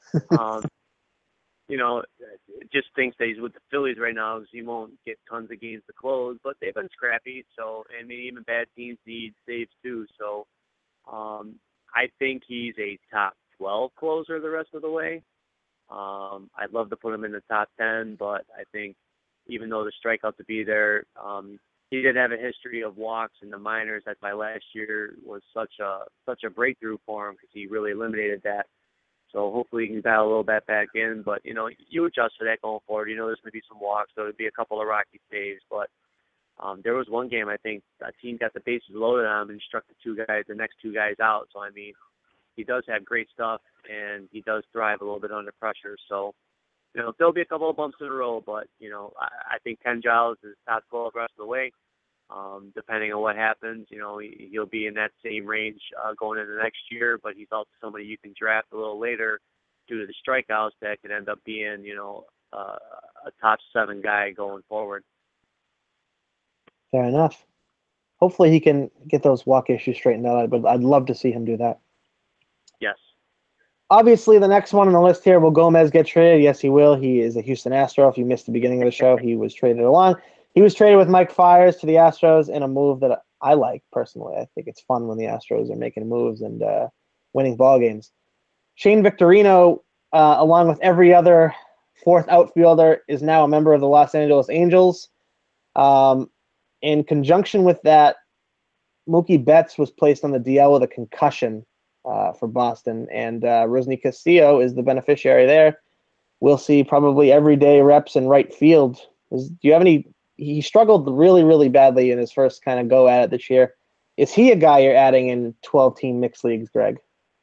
Just thinks that he's with the Phillies right now because he won't get tons of games to close, but they've been scrappy. So, and even bad teams need saves too. So, I think he's a top 12 closer the rest of the way. I'd love to put him in the top 10, but I think even though the strikeout to be there, he did have a history of walks in the minors. That's why last year was such a breakthrough for him because he really eliminated that. So hopefully he can dial a little bit back in. But, you adjust for that going forward. There's going to be some walks. So there'll be a couple of rocky saves. But there was one game, I think, a team got the bases loaded on him and struck the next two guys out. So, I mean, he does have great stuff, and he does thrive a little bit under pressure. So, there'll be a couple of bumps in the road. But, I think Ken Giles is top 12 the rest of the way. Depending on what happens, he'll be in that same range going into next year, but he's also somebody you can draft a little later due to the strikeouts that could end up being, a top 7 guy going forward. Fair enough. Hopefully he can get those walk issues straightened out, but I'd love to see him do that. Yes. Obviously, the next one on the list here, will Gomez get traded? Yes, he will. He is a Houston Astro. If you missed the beginning of the show, he was traded along. He was traded with Mike Fiers to the Astros in a move that I like personally. I think it's fun when the Astros are making moves and winning ball games. Shane Victorino, along with every other fourth outfielder, is now a member of the Los Angeles Angels. In conjunction with that, Mookie Betts was placed on the DL with a concussion for Boston, and Rusney Castillo is the beneficiary there. We'll see probably everyday reps in right field. Do you have any? He struggled really, really badly in his first kind of go at it this year. Is he a guy you're adding in 12-team mixed leagues, Greg?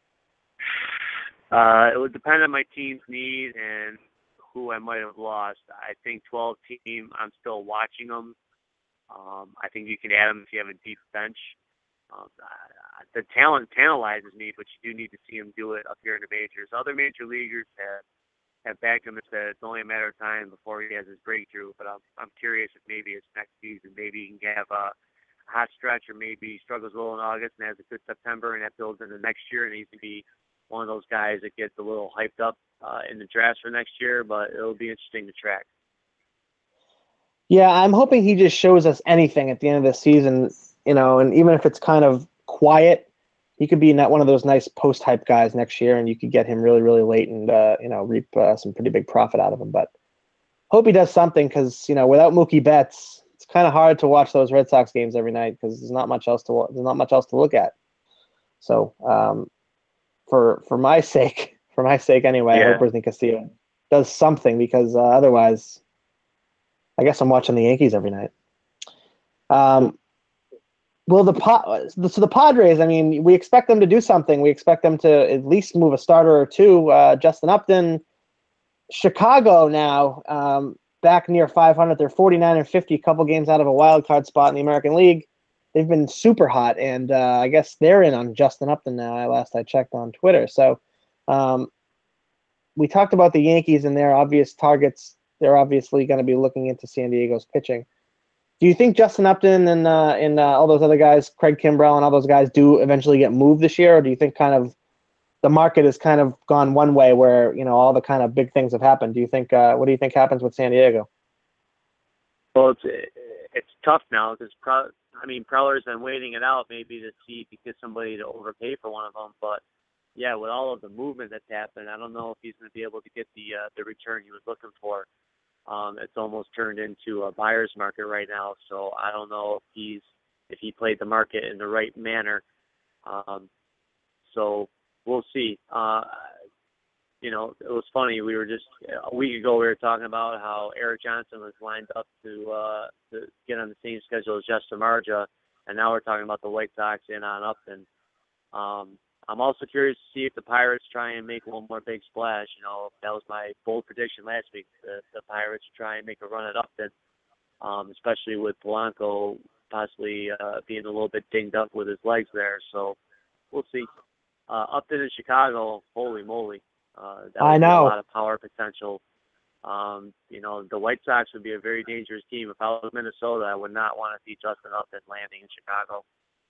It would depend on my team's need and who I might have lost. I think 12-team, I'm still watching them. I think you can add them if you have a deep bench. The talent tantalizes me, but you do need to see him do it up here in the majors. Other major leaguers have backed him and said it's only a matter of time before he has his breakthrough. But I'm curious if maybe it's next season. Maybe he can have a hot stretch, or maybe he struggles a little in August and has a good September, and that builds into next year, and he can be one of those guys that gets a little hyped up in the drafts for next year. But it'll be interesting to track. Yeah, I'm hoping he just shows us anything at the end of the season, and even if it's kind of quiet, he could be one of those nice post-hype guys next year, and you could get him really, really late and, reap some pretty big profit out of him. But hope he does something because, without Mookie Betts, it's kind of hard to watch those Red Sox games every night because there's not much else to look at. So for my sake anyway, Yeah. I hope Rusney Castillo does something because otherwise I guess I'm watching the Yankees every night. Well, the Padres, I mean, we expect them to do something. We expect them to at least move a starter or two. Justin Upton, Chicago now back near 500. They're 49-50, a couple games out of a wild card spot in the American League. They've been super hot, and I guess they're in on Justin Upton now. Last I checked on Twitter. So we talked about the Yankees and their obvious targets. They're obviously going to be looking into San Diego's pitching. Do you think Justin Upton and all those other guys, Craig Kimbrell and all those guys, do eventually get moved this year, or do you think kind of the market has kind of gone one way where all the kind of big things have happened? Do you think what do you think happens with San Diego? Well, it's tough now because Preller's been waiting it out maybe to see if he gets somebody to overpay for one of them, but yeah, with all of the movement that's happened, I don't know if he's going to be able to get the return he was looking for. It's almost turned into a buyer's market right now, so I don't know if he played the market in the right manner. So we'll see. It was funny. We were just a week ago. We were talking about how Eric Johnson was lined up to get on the same schedule as Justin Marja, and now we're talking about the White Sox in on Upton. I'm also curious to see if the Pirates try and make one more big splash. That was my bold prediction last week. The Pirates try and make a run at Upton, especially with Polanco possibly being a little bit dinged up with his legs there. So we'll see. Upton in Chicago, holy moly. That would be a lot of power potential. The White Sox would be a very dangerous team. If I was Minnesota, I would not want to see Justin Upton landing in Chicago.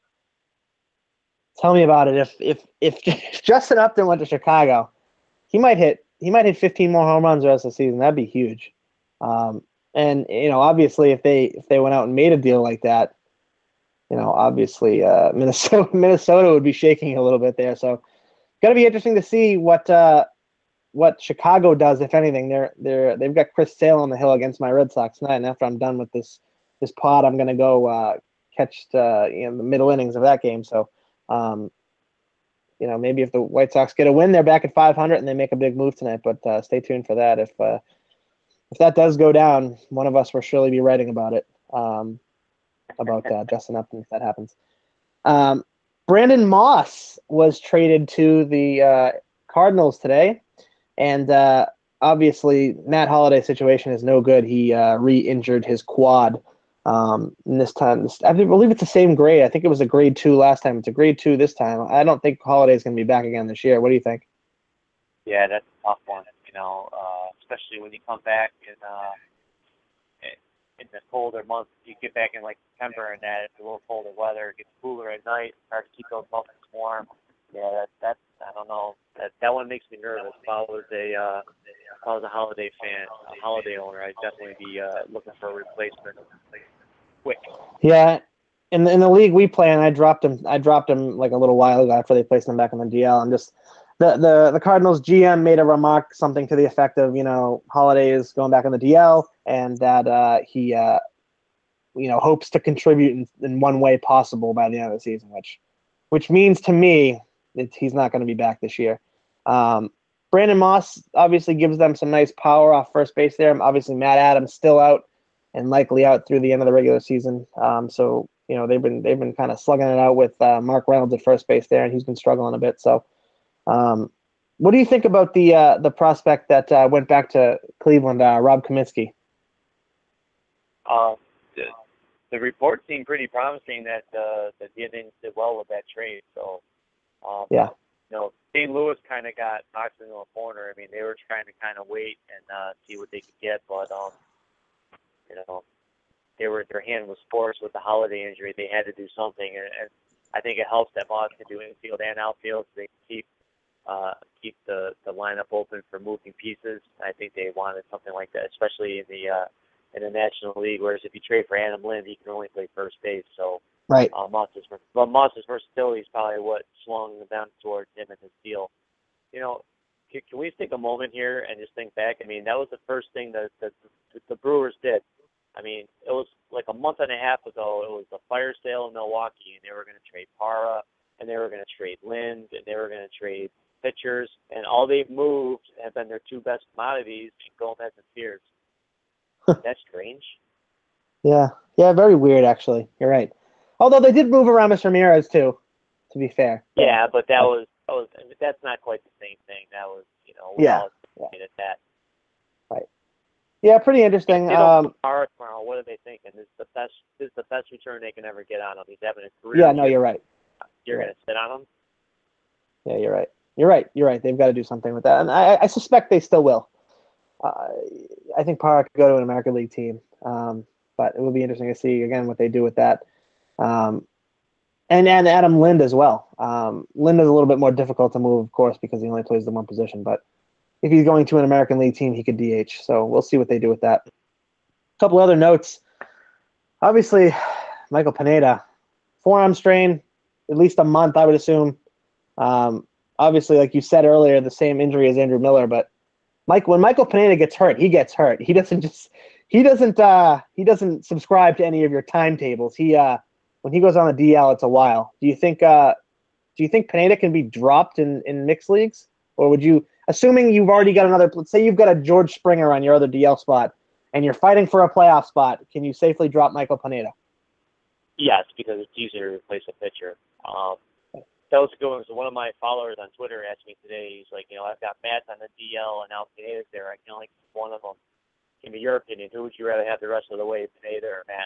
Tell me about it. If Justin Upton went to Chicago, he might hit 15 more home runs the rest of the season. That'd be huge. And obviously, if they went out and made a deal like that, obviously Minnesota would be shaking a little bit there. So, it's gonna be interesting to see what Chicago does, if anything. They've got Chris Sale on the hill against my Red Sox tonight, and after I'm done with this pod, I'm gonna go catch the middle innings of that game. So. Maybe if the White Sox get a win, they're back at 500 and they make a big move tonight. But stay tuned for that. If that does go down, one of us will surely be writing about it. About Justin Upton if that happens. Brandon Moss was traded to the Cardinals today, and obviously Matt Holliday's situation is no good. He re-injured his quad. And this time, I believe it's the same grade. I think it was a grade 2 last time. It's a grade 2 this time. I don't think Holiday's going to be back again this year. What do you think? Yeah, that's a tough one. Especially when you come back in the colder months. You get back in like September and that it's a little colder weather. It gets cooler at night. It's hard to keep those muscles warm. Yeah, that's I don't know. That one makes me nervous. If I was a Holiday fan, a Holiday owner, I'd definitely be looking for a replacement quick. Yeah, in the league we play, and I dropped him like a little while ago after they placed him back in the DL. And just the Cardinals GM made a remark, something to the effect of, Holiday is going back in the DL, and that he hopes to contribute in one way possible by the end of the season, which means to me he's not going to be back this year. Brandon Moss obviously gives them some nice power off first base there. Obviously, Matt Adams still out and likely out through the end of the regular season. So they've been kind of slugging it out with Mark Reynolds at first base there, and he's been struggling a bit. So, what do you think about the prospect that went back to Cleveland, Rob Kaminsky? The reports seem pretty promising that the Indians did well with that trade. So, yeah. St. Louis kind of got boxed into a corner. I mean, they were trying to kind of wait and see what they could get, but their hand was forced with the Holiday injury. They had to do something, and I think it helps that Moss can do infield and outfield, so they can keep the lineup open for moving pieces. I think they wanted something like that, especially in the National League. Whereas if you trade for Adam Lind, he can only play first base. So. Right. Moss's versatility is probably what swung them towards him and his deal. Can we take a moment here and just think back? I mean, that was the first thing that the Brewers did. I mean, it was like a month and a half ago. It was the fire sale in Milwaukee, and they were going to trade Parra, and they were going to trade Lind, and they were going to trade pitchers, and all they've moved have been their two best commodities, Gomez and Spears. That's strange. Yeah, very weird, actually. You're right. Although they did move Aramis Ramirez too, to be fair. Yeah, but that's not quite the same thing. That was, at that. Right. Yeah, pretty interesting. They don't put tomorrow. What are they thinking? This is the best return they can ever get on him. He's having a career. Yeah, no, you're right. You're going to sit on him? Yeah, you're right. You're right. They've got to do something with that, and I suspect they still will. I think Parra could go to an American League team, but it will be interesting to see again what they do with that. And Adam Lind as well. Lind is a little bit more difficult to move, of course, because he only plays the one position. But if he's going to an American League team, he could DH. So we'll see what they do with that. A couple other notes. Obviously, Michael Pineda, forearm strain, at least a month, I would assume. Obviously, like you said earlier, the same injury as Andrew Miller. But when Michael Pineda gets hurt, he gets hurt. He doesn't subscribe to any of your timetables. When he goes on the DL, it's a while. Do you think Pineda can be dropped in mixed leagues, or would you, assuming you've already got another? Let's say you've got a George Springer on your other DL spot, and you're fighting for a playoff spot. Can you safely drop Michael Pineda? Yes, because it's easier to replace a pitcher. That was a good one. So one of my followers on Twitter asked me today, he's like, I've got Matt on the DL and Al Pineda's there. I can only keep one of them. Give me your opinion. Who would you rather have the rest of the way, Pineda or Matt?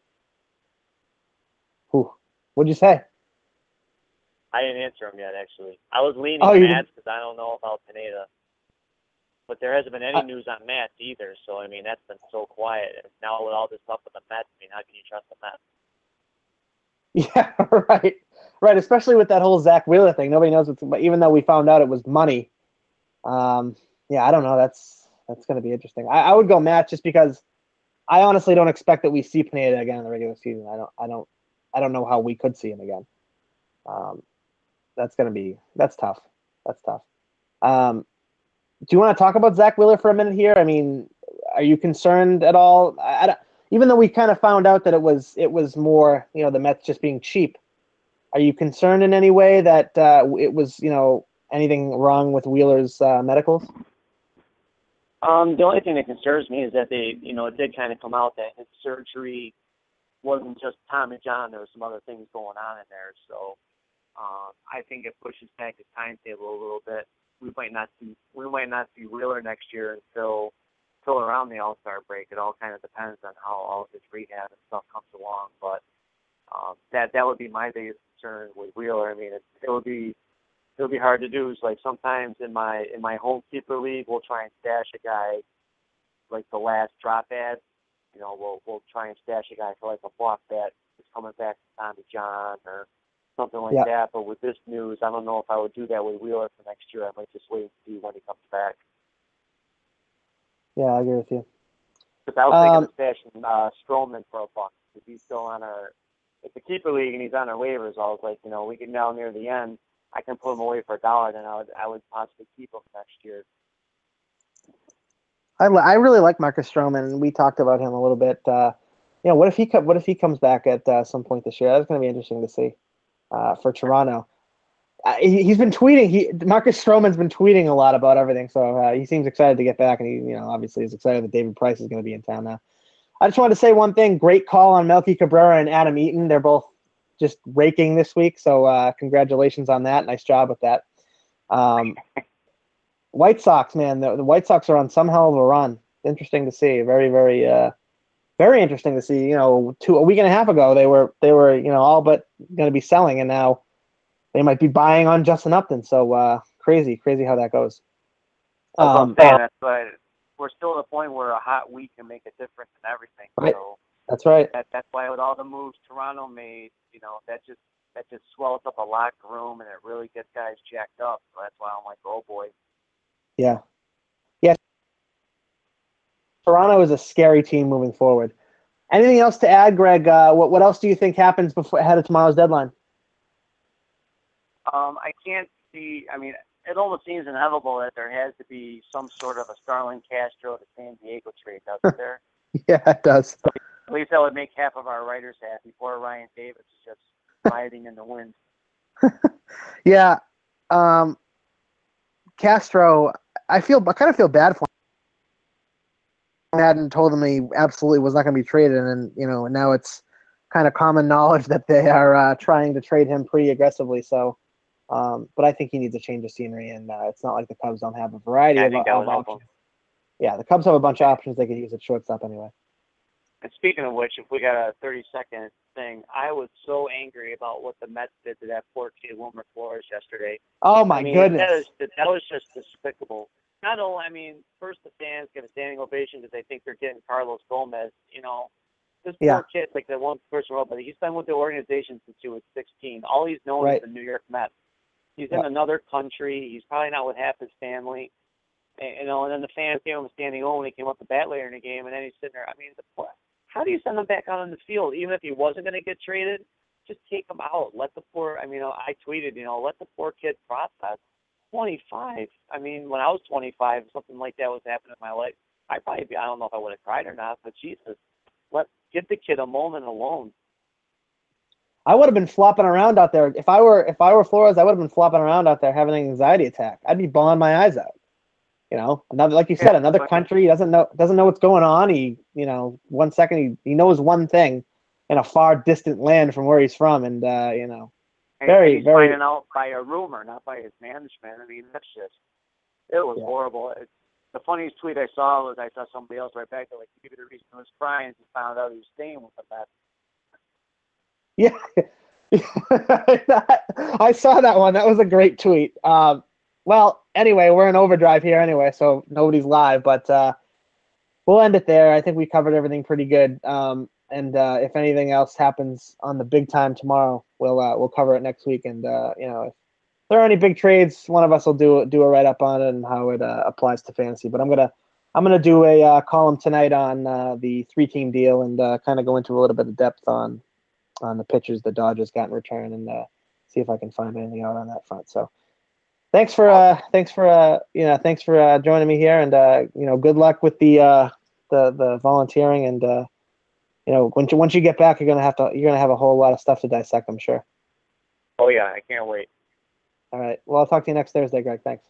What'd you say? I didn't answer him yet, actually. I was leaning Matt because I don't know about Pineda. But there hasn't been any news on Matt either. So, I mean, that's been so quiet. And now with all this stuff with the Mets, I mean, how can you trust the Mets? Yeah, right. Right, especially with that whole Zach Wheeler thing. Nobody knows what's, but even though we found out it was money. Yeah, I don't know. That's going to be interesting. I would go Matt just because I honestly don't expect that we see Pineda again in the regular season. I don't know how we could see him again. That's tough. That's tough. Do you want to talk about Zach Wheeler for a minute here? I mean, are you concerned at all? Even though we kind of found out that it was more, the Mets just being cheap. Are you concerned in any way that it was, anything wrong with Wheeler's medicals? The only thing that concerns me is that it did kind of come out that his surgery wasn't just Tommy John. There were some other things going on in there. So I think it pushes back his timetable a little bit. We might not see Wheeler next year until around the All-Star break. It all kind of depends on how all of his rehab and stuff comes along. But that would be my biggest concern with Wheeler. I mean, it would be hard to do. It's like sometimes in my home keeper league, we'll try and stash a guy like the last drop ad. We'll try and stash a guy for like a block bet that's coming back to Tommy John or something like that. But with this news, I don't know if I would do that with Wheeler for next year. I might just wait and see when he comes back. Yeah, I agree with you. Because I was thinking of stashing Stroman for $1 if he's still on it's a keeper league and he's on our waivers. I was like, we can now near the end. I can put him away for $1, then I would possibly keep him next year. I really like Marcus Stroman, and we talked about him a little bit. What if he comes back at some point this year? That's going to be interesting to see for Toronto. He's been tweeting. Marcus Stroman's been tweeting a lot about everything, so he seems excited to get back, and he obviously is excited that David Price is going to be in town now. I just wanted to say one thing. Great call on Melky Cabrera and Adam Eaton. They're both just raking this week, so congratulations on that. Nice job with that. White Sox, man, the White Sox are on some hell of a run. Interesting to see. Very, very, very interesting to see. A week and a half ago, they were all but going to be selling, and now they might be buying on Justin Upton. So crazy how that goes. That's right. We're still at a point where a hot week can make a difference in everything. Right. So that's right. That's why with all the moves Toronto made, that just swells up a locker room and it really gets guys jacked up. So that's why I'm like, oh boy. Yeah. Toronto is a scary team moving forward. Anything else to add, Greg? What else do you think happens ahead of tomorrow's deadline? I can't see. I mean, it almost seems inevitable that there has to be some sort of a Starlin Castro to San Diego trade, doesn't there? Yeah, it does. At least that would make half of our writers happy. Poor Ryan Davis is just riding in the wind. Yeah. Castro, I kind of feel bad for him. Madden told him he absolutely was not going to be traded, and now it's kind of common knowledge that they are trying to trade him pretty aggressively. So, but I think he needs a change of scenery, and it's not like the Cubs don't have a variety of options. Yeah, the Cubs have a bunch of options they could use at shortstop anyway. And speaking of which, if we got a 30-second thing, I was so angry about what the Mets did to that poor kid, Wilmer Flores, yesterday. Oh, my goodness. That was just despicable. Not only, first the fans get a standing ovation because they think they're getting Carlos Gomez. This poor kid, like the one person wrote, but he's been with the organization since he was 16. All he's known is the New York Mets. He's in another country. He's probably not with half his family. And then the fans gave him a standing O when he came up to bat later in the game, and then he's sitting there. How do you send him back out on the field? Even if he wasn't going to get traded, just take him out. Let the poor, I tweeted, let the poor kid process. 25. When I was 25, something like that was happening in my life, I don't know if I would have cried or not, but Jesus, give the kid a moment alone. I would have been flopping around out there. If I were Flores, I would have been flopping around out there having an anxiety attack. I'd be bawling my eyes out. Another, like you said, another country. He doesn't know what's going on. He, 1 second he knows one thing in a far distant land from where he's from, and And Very, he's very. finding out by a rumor, not by his management. I mean, it was horrible. The funniest tweet I saw was I saw somebody else right back there, like, maybe the reason he was crying is he found out he was staying with the Mets. Yeah. I saw that one. That was a great tweet. Well, anyway, we're in overdrive here anyway, so nobody's live, but we'll end it there. I think we covered everything pretty good. And if anything else happens on the big time tomorrow, we'll cover it next week. And if there are any big trades, one of us will do a write up on it and how it applies to fantasy. But I'm gonna do a column tonight on the 3-team deal and kind of go into a little bit of depth on the pitchers the Dodgers got in return and see if I can find anything out on that front. So thanks for joining me here, and good luck with the volunteering, and once you get back, you're gonna have a whole lot of stuff to dissect, I'm sure. Oh yeah, I can't wait. All right. Well, I'll talk to you next Thursday, Greg. Thanks.